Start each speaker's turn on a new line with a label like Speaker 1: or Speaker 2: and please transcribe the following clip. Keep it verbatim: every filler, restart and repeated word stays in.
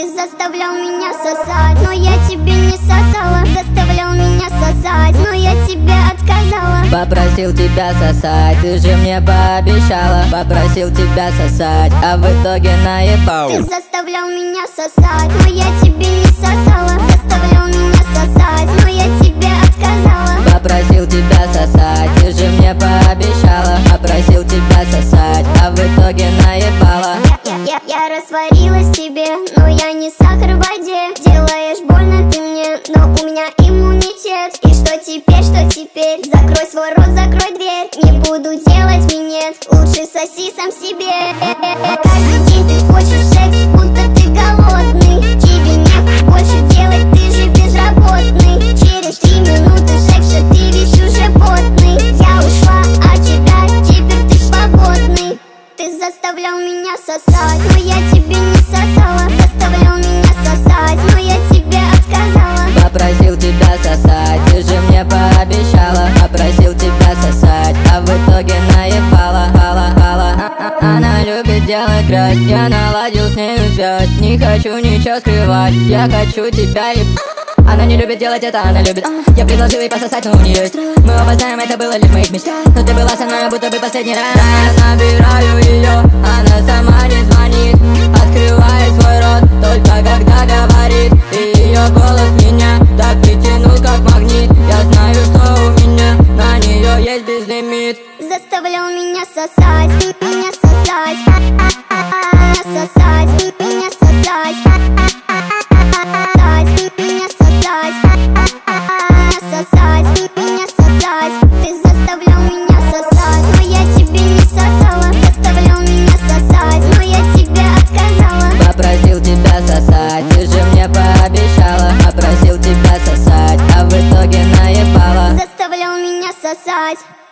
Speaker 1: Ты заставлял меня сосать, но я тебе не сосала. Заставлял меня сосать, но я тебе отказала.
Speaker 2: Попросил тебя сосать, ты же мне пообещала. Попросил тебя сосать, а в итоге наебал.
Speaker 1: Ты заставлял меня сосать, но я тебе не сосала. Заставлял меня сосать, но я тебе отказала.
Speaker 2: Попросил тебя сосать, ты же мне пообещала. Попросил тебя сосать, а в итоге наебала.
Speaker 1: Я, я, я, я растворилась в тебе, но я не сахар в воде. Делаешь больно ты мне, но у меня иммунитет. И что теперь, что теперь? Закрой свой рот, закрой дверь. Не буду делать минет, лучше соси сам себе. Каждый день ты хочешь секс, будто ты голодный. Тебе не больше делать, ты же безработный. Через три минуты секса ты весь уже потный. Я ушла от тебя, теперь ты свободный. Ты заставлял меня сосать, но я тебе не сосала. Заставлял меня сосать, но я тебе отказала.
Speaker 2: Попросил тебя сосать, ты же мне пообещала. Попросил тебя сосать, а в итоге наебала. Хала, хала. Она любит делать грязь, я наладил с нею связь. Не хочу ничего скрывать, я хочу тебя еб... Она не любит делать это, она любит. Я предложил ей пососать, но у нее есть. Мы оба знаем, это было лишь в моих мечтах. Но ты была со мной, будто бы последний раз. Я набираю ее, она сама не звонит. Открывает свой рот, только когда говорит. И ее голос меня так притянул, как магнит. Я знаю, что у меня на нее есть безлимит.
Speaker 1: Заставлял меня сосать, меня сосать, меня сосать, меня сосать, меня сосать, сосать, меня сосать. Ты заставлял меня сосать, но я тебе не сосала. Заставлял меня сосать, но я тебе отказала.
Speaker 2: Попросил тебя сосать, ты же мне пообещала. Попросил тебя сосать, а в итоге наебала.
Speaker 1: Заставлял меня сосать.